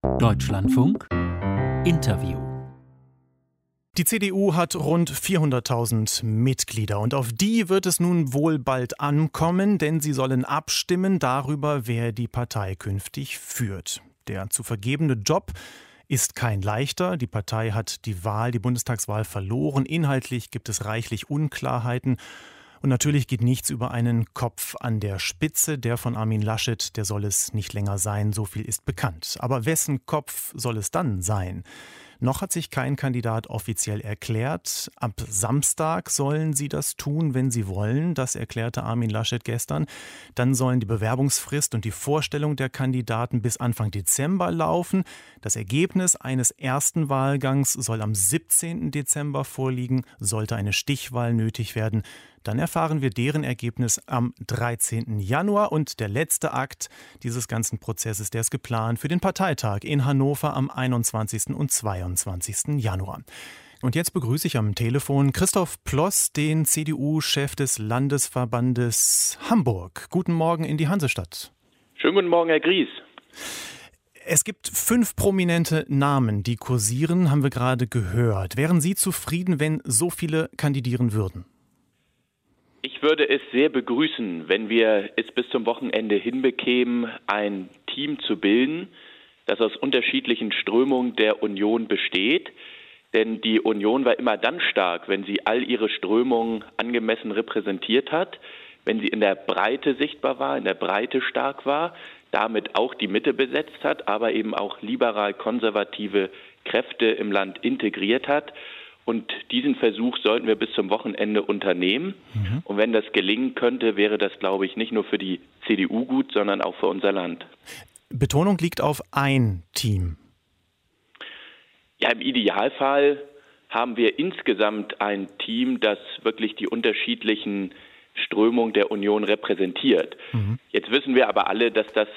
Deutschlandfunk Interview. Die CDU hat rund 400.000 Mitglieder und auf die wird es nun wohl bald ankommen, denn sie sollen abstimmen darüber, wer die Partei künftig führt. Der zu vergebene Job ist kein leichter. Die Partei hat die Bundestagswahl verloren. Inhaltlich gibt es reichlich Unklarheiten. Und natürlich geht nichts über einen Kopf an der Spitze. Der von Armin Laschet, der soll es nicht länger sein, so viel ist bekannt. Aber wessen Kopf soll es dann sein? Noch hat sich kein Kandidat offiziell erklärt. Ab Samstag sollen sie das tun, wenn sie wollen. Das erklärte Armin Laschet gestern. Dann sollen die Bewerbungsfrist und die Vorstellung der Kandidaten bis Anfang Dezember laufen. Das Ergebnis eines ersten Wahlgangs soll am 17. Dezember vorliegen. Sollte eine Stichwahl nötig werden, dann erfahren wir deren Ergebnis am 13. Januar. Und der letzte Akt dieses ganzen Prozesses, der ist geplant für den Parteitag in Hannover am 21. und 22. Januar. Und jetzt begrüße ich am Telefon Christoph Ploss, den CDU-Chef des Landesverbandes Hamburg. Guten Morgen in die Hansestadt. Schönen guten Morgen, Herr Gries. Es gibt 5 prominente Namen, die kursieren, haben wir gerade gehört. Wären Sie zufrieden, wenn so viele kandidieren würden? Ich würde es sehr begrüßen, wenn wir es bis zum Wochenende hinbekämen, ein Team zu bilden, das aus unterschiedlichen Strömungen der Union besteht. Denn die Union war immer dann stark, wenn sie all ihre Strömungen angemessen repräsentiert hat, wenn sie in der Breite sichtbar war, in der Breite stark war, damit auch die Mitte besetzt hat, aber eben auch liberal-konservative Kräfte im Land integriert hat. Und diesen Versuch sollten wir bis zum Wochenende unternehmen. Und wenn das gelingen könnte, wäre das, glaube ich, nicht nur für die CDU gut, sondern auch für unser Land. Betonung liegt auf ein Team. Ja, im Idealfall haben wir insgesamt ein Team, das wirklich die unterschiedlichen Strömungen der Union repräsentiert. Jetzt wissen wir aber alle, dass das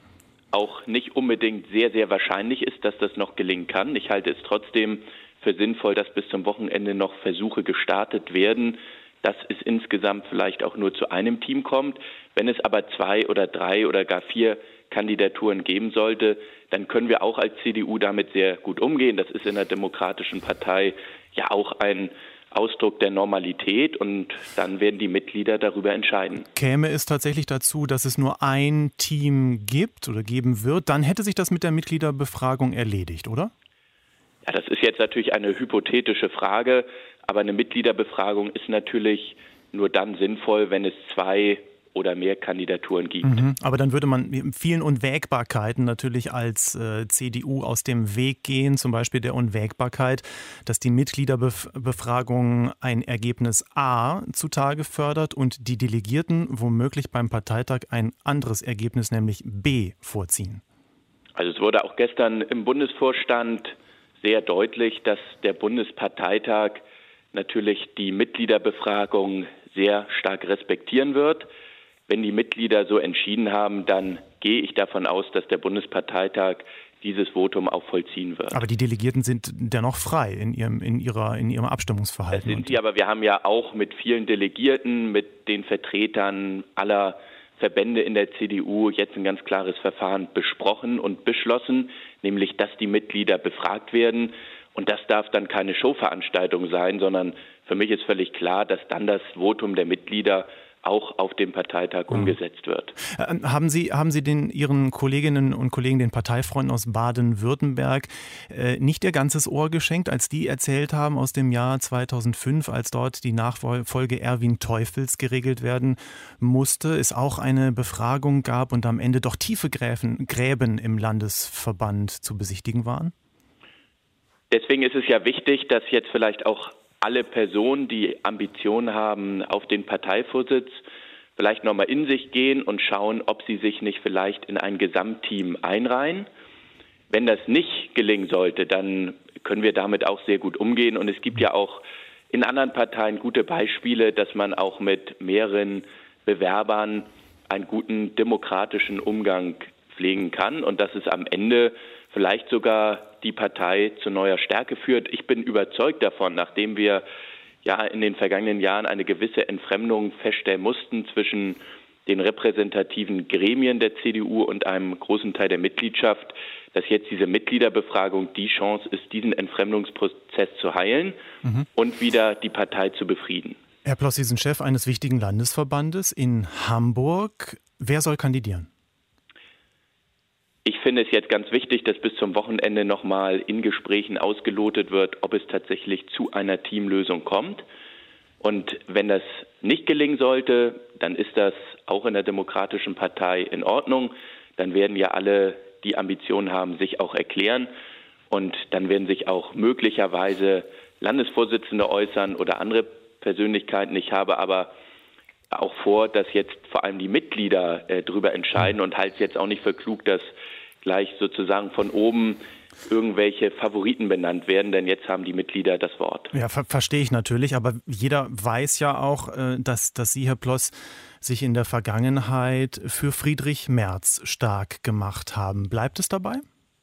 auch nicht unbedingt sehr, sehr wahrscheinlich ist, dass das noch gelingen kann. Ich halte es trotzdem für sinnvoll, dass bis zum Wochenende noch Versuche gestartet werden, dass es insgesamt vielleicht auch nur zu einem Team kommt. Wenn es aber 2 oder 3 oder gar 4 Kandidaturen geben sollte, dann können wir auch als CDU damit sehr gut umgehen. Das ist in der demokratischen Partei ja auch ein Ausdruck der Normalität und dann werden die Mitglieder darüber entscheiden. Käme es tatsächlich dazu, dass es nur ein Team gibt oder geben wird, dann hätte sich das mit der Mitgliederbefragung erledigt, oder? Ja, das ist jetzt natürlich eine hypothetische Frage, aber eine Mitgliederbefragung ist natürlich nur dann sinnvoll, wenn es 2 oder mehr Kandidaturen gibt. Aber dann würde man vielen Unwägbarkeiten natürlich als CDU aus dem Weg gehen, zum Beispiel der Unwägbarkeit, dass die Mitgliederbefragung ein Ergebnis A zutage fördert und die Delegierten womöglich beim Parteitag ein anderes Ergebnis, nämlich B, vorziehen. Also es wurde auch gestern im Bundesvorstand sehr deutlich, dass der Bundesparteitag natürlich die Mitgliederbefragung sehr stark respektieren wird. Wenn die Mitglieder so entschieden haben, dann gehe ich davon aus, dass der Bundesparteitag dieses Votum auch vollziehen wird. Aber die Delegierten sind dennoch frei in ihrem Abstimmungsverhalten. Das sind sie, aber wir haben ja auch mit vielen Delegierten, mit den Vertretern aller Verbände in der CDU jetzt ein ganz klares Verfahren besprochen und beschlossen, nämlich, dass die Mitglieder befragt werden. Und das darf dann keine Showveranstaltung sein, sondern für mich ist völlig klar, dass dann das Votum der Mitglieder auch auf dem Parteitag umgesetzt wird. Haben Sie Ihren Kolleginnen und Kollegen, den Parteifreunden aus Baden-Württemberg, nicht Ihr ganzes Ohr geschenkt, als die erzählt haben aus dem Jahr 2005, als dort die Nachfolge Erwin Teufels geregelt werden musste, es auch eine Befragung gab und am Ende doch tiefe Gräben im Landesverband zu besichtigen waren? Deswegen ist es ja wichtig, dass jetzt vielleicht auch alle Personen, die Ambitionen haben auf den Parteivorsitz, vielleicht nochmal in sich gehen und schauen, ob sie sich nicht vielleicht in ein Gesamtteam einreihen. Wenn das nicht gelingen sollte, dann können wir damit auch sehr gut umgehen. Und es gibt ja auch in anderen Parteien gute Beispiele, dass man auch mit mehreren Bewerbern einen guten demokratischen Umgang pflegen kann und dass es am Ende vielleicht sogar die Partei zu neuer Stärke führt. Ich bin überzeugt davon, nachdem wir ja in den vergangenen Jahren eine gewisse Entfremdung feststellen mussten zwischen den repräsentativen Gremien der CDU und einem großen Teil der Mitgliedschaft, dass jetzt diese Mitgliederbefragung die Chance ist, diesen Entfremdungsprozess zu heilen und wieder die Partei zu befrieden. Herr Ploss, Sie sind Chef eines wichtigen Landesverbandes in Hamburg. Wer soll kandidieren? Ich finde es jetzt ganz wichtig, dass bis zum Wochenende nochmal in Gesprächen ausgelotet wird, ob es tatsächlich zu einer Teamlösung kommt. Und wenn das nicht gelingen sollte, dann ist das auch in der Demokratischen Partei in Ordnung. Dann werden ja alle, die Ambitionen haben, sich auch erklären. Und dann werden sich auch möglicherweise Landesvorsitzende äußern oder andere Persönlichkeiten. Ich habe aber auch vor, dass jetzt vor allem die Mitglieder darüber entscheiden und halte es jetzt auch nicht für klug, dass gleich sozusagen von oben irgendwelche Favoriten benannt werden, denn jetzt haben die Mitglieder das Wort. Ja, verstehe ich natürlich, aber jeder weiß ja auch, dass Sie, Herr Ploss, sich in der Vergangenheit für Friedrich Merz stark gemacht haben. Bleibt es dabei?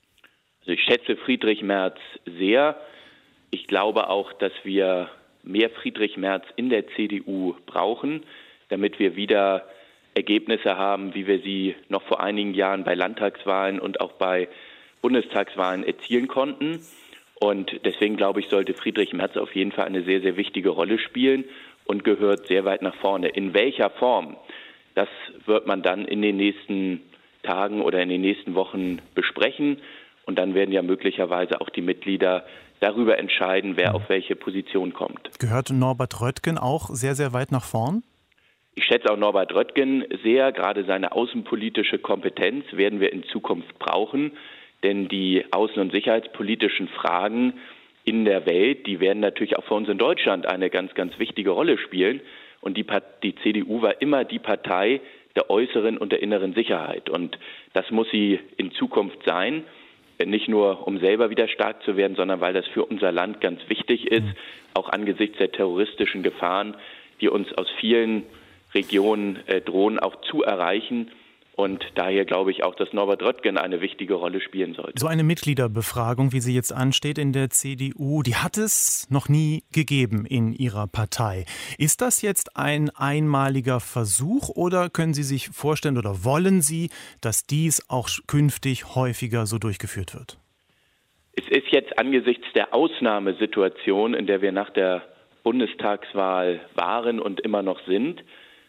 Also ich schätze Friedrich Merz sehr. Ich glaube auch, dass wir mehr Friedrich Merz in der CDU brauchen, damit wir wieder Ergebnisse haben, wie wir sie noch vor einigen Jahren bei Landtagswahlen und auch bei Bundestagswahlen erzielen konnten. Und deswegen glaube ich, sollte Friedrich Merz auf jeden Fall eine sehr, sehr wichtige Rolle spielen und gehört sehr weit nach vorne. In welcher Form? Das wird man dann in den nächsten Tagen oder in den nächsten Wochen besprechen. Und dann werden ja möglicherweise auch die Mitglieder darüber entscheiden, wer auf welche Position kommt. Gehört Norbert Röttgen auch sehr, sehr weit nach vorn? Ich schätze auch Norbert Röttgen sehr. Gerade seine außenpolitische Kompetenz werden wir in Zukunft brauchen. Denn die außen- und sicherheitspolitischen Fragen in der Welt, die werden natürlich auch für uns in Deutschland eine ganz, ganz wichtige Rolle spielen. Und die CDU war immer die Partei der äußeren und der inneren Sicherheit. Und das muss sie in Zukunft sein. Nicht nur, um selber wieder stark zu werden, sondern weil das für unser Land ganz wichtig ist, auch angesichts der terroristischen Gefahren, die uns aus vielen Regionen drohen, auch zu erreichen. Und daher glaube ich auch, dass Norbert Röttgen eine wichtige Rolle spielen sollte. So eine Mitgliederbefragung, wie sie jetzt ansteht in der CDU, die hat es noch nie gegeben in Ihrer Partei. Ist das jetzt ein einmaliger Versuch oder können Sie sich vorstellen oder wollen Sie, dass dies auch künftig häufiger so durchgeführt wird? Es ist jetzt angesichts der Ausnahmesituation, in der wir nach der Bundestagswahl waren und immer noch sind,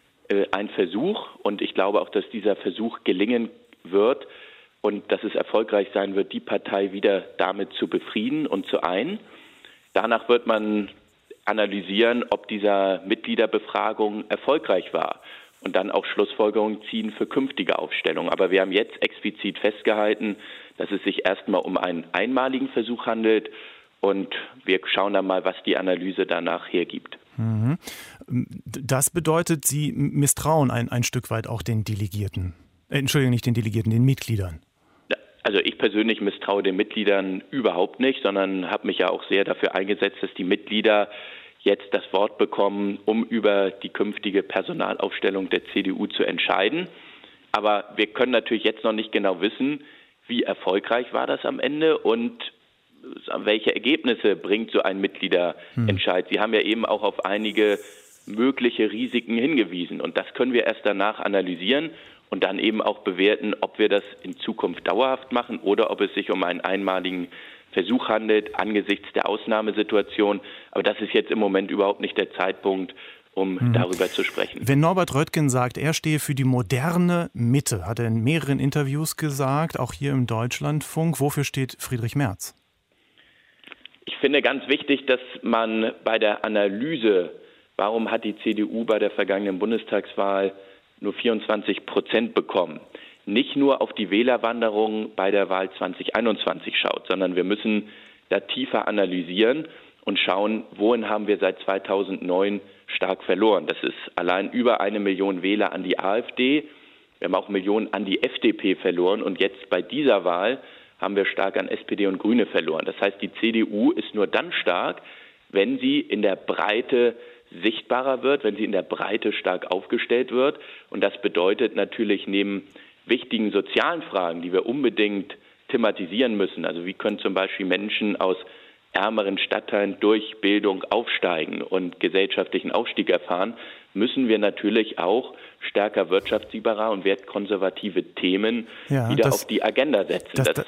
ein Versuch, und ich glaube auch, dass dieser Versuch gelingen wird und dass es erfolgreich sein wird, die Partei wieder damit zu befrieden und zu ein. Danach wird man analysieren, ob dieser Mitgliederbefragung erfolgreich war und dann auch Schlussfolgerungen ziehen für künftige Aufstellungen. Aber wir haben jetzt explizit festgehalten, dass es sich erstmal um einen einmaligen Versuch handelt und wir schauen dann mal, was die Analyse danach hergibt. Das bedeutet, Sie misstrauen ein Stück weit auch den Delegierten. Entschuldigung, nicht den Delegierten, den Mitgliedern. Also ich persönlich misstraue den Mitgliedern überhaupt nicht, sondern habe mich ja auch sehr dafür eingesetzt, dass die Mitglieder jetzt das Wort bekommen, um über die künftige Personalaufstellung der CDU zu entscheiden. Aber wir können natürlich jetzt noch nicht genau wissen, wie erfolgreich war das am Ende und welche Ergebnisse bringt so ein Mitgliederentscheid. Sie haben ja eben auch auf einige mögliche Risiken hingewiesen. Und das können wir erst danach analysieren und dann eben auch bewerten, ob wir das in Zukunft dauerhaft machen oder ob es sich um einen einmaligen Versuch handelt angesichts der Ausnahmesituation. Aber das ist jetzt im Moment überhaupt nicht der Zeitpunkt, um darüber zu sprechen. Wenn Norbert Röttgen sagt, er stehe für die moderne Mitte, hat er in mehreren Interviews gesagt, auch hier im Deutschlandfunk. Wofür steht Friedrich Merz? Ich finde ganz wichtig, dass man bei der Analyse, warum hat die CDU bei der vergangenen Bundestagswahl nur 24% bekommen, nicht nur auf die Wählerwanderung bei der Wahl 2021 schaut, sondern wir müssen da tiefer analysieren und schauen, wohin haben wir seit 2009 stark verloren. Das ist allein über 1 Million Wähler an die AfD. Wir haben auch Millionen an die FDP verloren und jetzt bei dieser Wahl haben wir stark an SPD und Grüne verloren. Das heißt, die CDU ist nur dann stark, wenn sie in der Breite sichtbarer wird, wenn sie in der Breite stark aufgestellt wird. Und das bedeutet natürlich neben wichtigen sozialen Fragen, die wir unbedingt thematisieren müssen, also wie können zum Beispiel Menschen aus ärmeren Stadtteilen durch Bildung aufsteigen und gesellschaftlichen Aufstieg erfahren, müssen wir natürlich auch stärker wirtschaftsliberer und wertkonservative Themen wieder auf die Agenda setzen.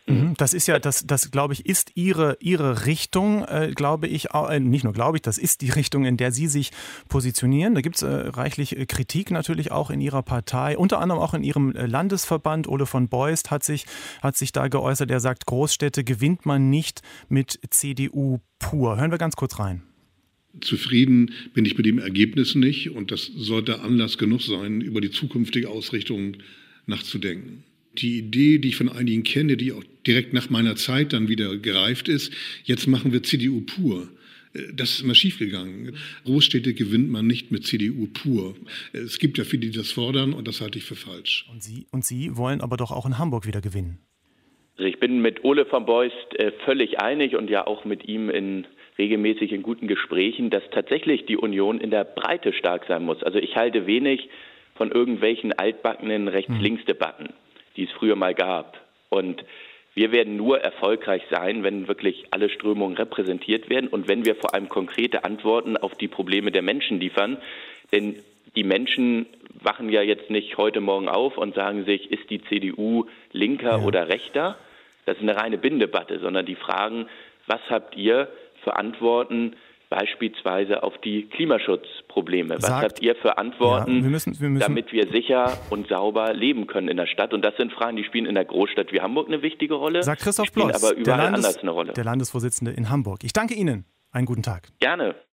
Das ist ja, das glaube ich, ist Ihre Richtung, glaube ich, nicht nur glaube ich, das ist die Richtung, in der Sie sich positionieren. Da gibt es reichlich Kritik natürlich auch in Ihrer Partei, unter anderem auch in Ihrem Landesverband. Ole von Beust hat sich da geäußert, er sagt, Großstädte gewinnt man nicht mit CDU pur. Hören wir ganz kurz rein. Zufrieden bin ich mit dem Ergebnis nicht und das sollte Anlass genug sein, über die zukünftige Ausrichtung nachzudenken. Die Idee, die ich von einigen kenne, die auch direkt nach meiner Zeit dann wieder gereift ist, jetzt machen wir CDU pur. Das ist immer schiefgegangen. Großstädte gewinnt man nicht mit CDU pur. Es gibt ja viele, die das fordern und das halte ich für falsch. Und Sie wollen aber doch auch in Hamburg wieder gewinnen. Also ich bin mit Ole von Beust völlig einig und ja auch mit ihm regelmäßig in guten Gesprächen, dass tatsächlich die Union in der Breite stark sein muss. Also ich halte wenig von irgendwelchen altbackenen Rechts-Links-Debatten, die es früher mal gab. Und wir werden nur erfolgreich sein, wenn wirklich alle Strömungen repräsentiert werden und wenn wir vor allem konkrete Antworten auf die Probleme der Menschen liefern. Denn die Menschen wachen ja jetzt nicht heute Morgen auf und sagen sich, ist die CDU linker oder rechter? Das ist eine reine Binnendebatte, sondern die fragen, was habt ihr für Antworten beispielsweise auf die Klimaschutzprobleme? Was habt ihr für Antworten, wir müssen, damit wir sicher und sauber leben können in der Stadt? Und das sind Fragen, die spielen in einer Großstadt wie Hamburg eine wichtige Rolle, sagt Christoph Bloss, aber überall anders eine Rolle. Der Landesvorsitzende in Hamburg. Ich danke Ihnen. Einen guten Tag. Gerne.